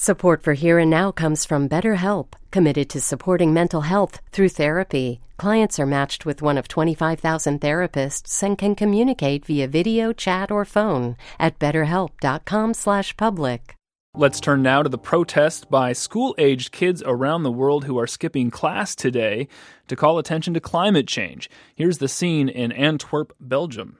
Support for Here and Now comes from BetterHelp, committed to supporting mental health through therapy. Clients are matched with one of 25,000 therapists and can communicate via video, chat, or phone at betterhelp.com/public. Let's turn now to the protest by school-aged kids around the world who are skipping class today to call attention to climate change. Here's the scene in Antwerp, Belgium.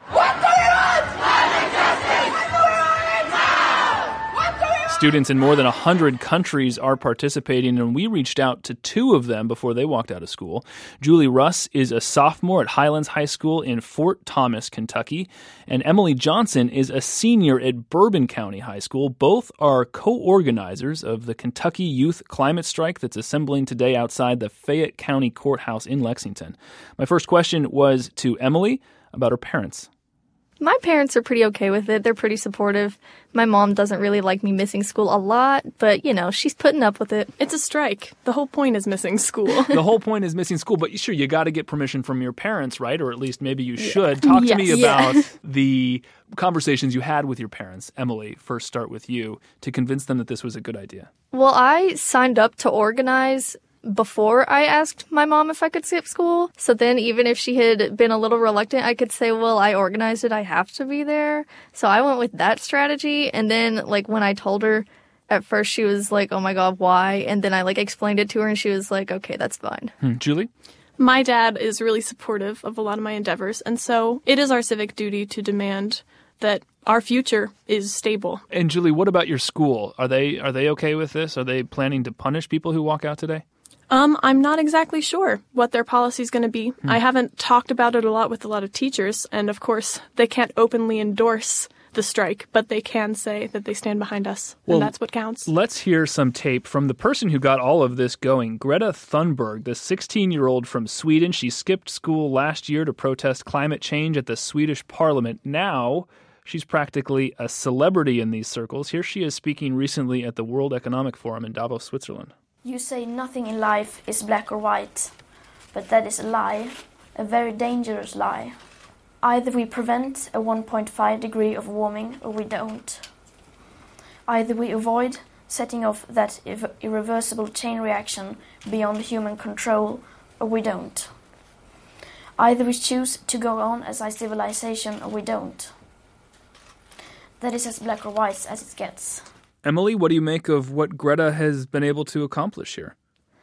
Students in more than 100 countries are participating, and we reached out to two of them before they walked out of school. Julie Russ is a sophomore at Highlands High School in Fort Thomas, Kentucky, and Emily Johnson is a senior at Bourbon County High School. Both are co-organizers of the Kentucky Youth Climate Strike that's assembling today outside the Fayette County Courthouse in Lexington. My first question was to Emily about her parents. My parents are pretty okay with it. They're pretty supportive. My mom doesn't really like me missing school a lot, but, she's putting up with it. It's a strike. The whole point is missing school. The whole point is missing school, but sure, you got to get permission from your parents, right? Or at least maybe you should. Talk to me about the conversations you had with your parents. Emily, first start with you, to convince them that this was a good idea. Well, I signed up to organize before I asked my mom if I could skip school. So then even if she had been a little reluctant, I could say, well, I organized it. I have to be there. So I went with that strategy. And then when I told her, at first she was like, oh my God, why? And then I explained it to her and she was like, okay, that's fine. Julie? My dad is really supportive of a lot of my endeavors. And so it is our civic duty to demand that our future is stable. And Julie, what about your school? Are they okay with this? Are they planning to punish people who walk out today? I'm not exactly sure what their policy is going to be. I haven't talked about it a lot with a lot of teachers, and of course, they can't openly endorse the strike, but they can say that they stand behind us, and that's what counts. Let's hear some tape from the person who got all of this going, Greta Thunberg, the 16-year-old from Sweden. She skipped school last year to protest climate change at the Swedish parliament. Now, she's practically a celebrity in these circles. Here she is speaking recently at the World Economic Forum in Davos, Switzerland. You say nothing in life is black or white, but that is a lie, a very dangerous lie. Either we prevent a 1.5 degree of warming or we don't. Either we avoid setting off that irreversible chain reaction beyond human control or we don't. Either we choose to go on as a civilization or we don't. That is as black or white as it gets. Emily, what do you make of what Greta has been able to accomplish here?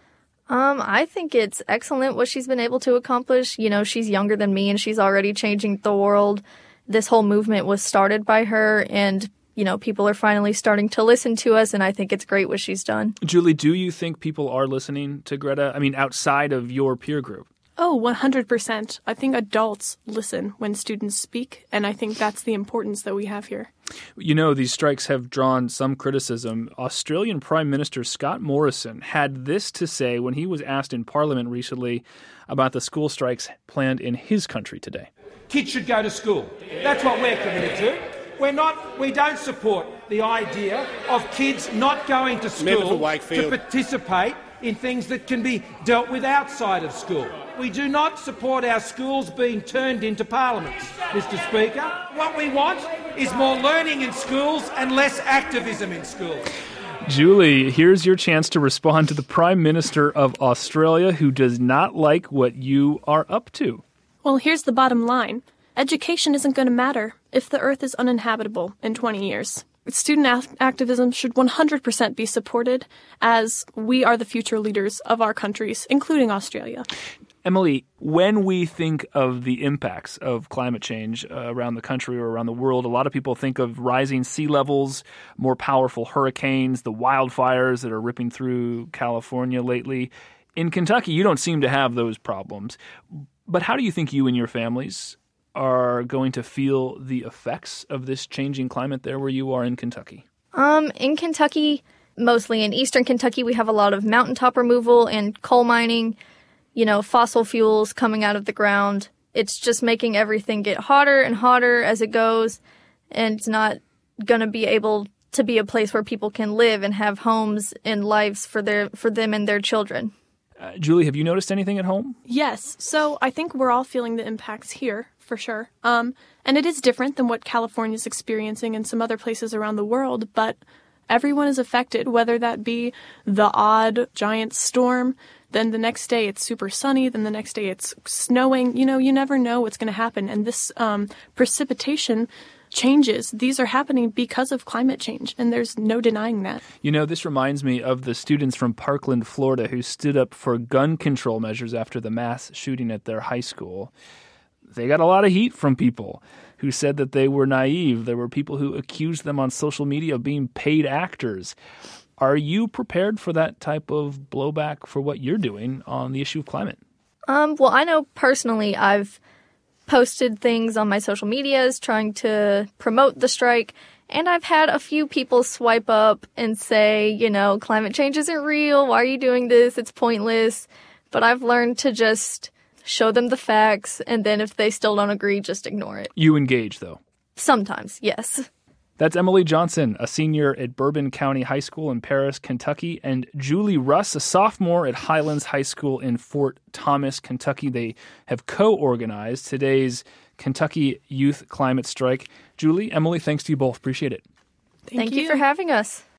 I think it's excellent what she's been able to accomplish. She's younger than me and she's already changing the world. This whole movement was started by her and, people are finally starting to listen to us, and I think it's great what she's done. Julie, do you think people are listening to Greta? I mean, outside of your peer group? Oh, 100%. I think adults listen when students speak, and I think that's the importance that we have here. These strikes have drawn some criticism. Australian Prime Minister Scott Morrison had this to say when he was asked in Parliament recently about the school strikes planned in his country today. Kids should go to school. That's what we're committed to. We don't support the idea of kids not going to school to participate in things that can be dealt with outside of school. We do not support our schools being turned into parliaments, Mr. Speaker. What we want is more learning in schools and less activism in schools. Julie, here's your chance to respond to the Prime Minister of Australia, who does not like what you are up to. Well, here's the bottom line. Education isn't going to matter if the Earth is uninhabitable in 20 years. Student activism should 100% be supported, as we are the future leaders of our countries, including Australia. Emily, when we think of the impacts of climate change around the country or around the world, a lot of people think of rising sea levels, more powerful hurricanes, the wildfires that are ripping through California lately. In Kentucky, you don't seem to have those problems. But how do you think you and your families are going to feel the effects of this changing climate there where you are in Kentucky? In Kentucky, mostly in eastern Kentucky, we have a lot of mountaintop removal and coal mining, fossil fuels coming out of the ground. It's just making everything get hotter and hotter as it goes, and it's not going to be able to be a place where people can live and have homes and lives for them and their children. Julie, have you noticed anything at home? Yes. So I think we're all feeling the impacts here, for sure. And it is different than what California's experiencing and some other places around the world, but Everyone is affected, whether that be the odd giant storm, then the next day it's super sunny, then the next day it's snowing. You know, you never know what's going to happen. And this precipitation changes, these are happening because of climate change, and there's no denying that. You know, this reminds me of the students from Parkland, Florida, who stood up for gun control measures after the mass shooting at their high school. They got a lot of heat from people who said that they were naive. There were people who accused them on social media of being paid actors. Are you prepared for that type of blowback for what you're doing on the issue of climate? Well, I know personally I've posted things on my social medias trying to promote the strike, and I've had a few people swipe up and say, you know, climate change isn't real. Why are you doing this? It's pointless. But I've learned to just show them the facts, and then if they still don't agree, just ignore it. You engage, though? Sometimes, yes. That's Emily Johnson, a senior at Bourbon County High School in Paris, Kentucky, and Julie Russ, a sophomore at Highlands High School in Fort Thomas, Kentucky. They have co-organized today's Kentucky Youth Climate Strike. Julie, Emily, thanks to you both. Appreciate it. Thank you for having us.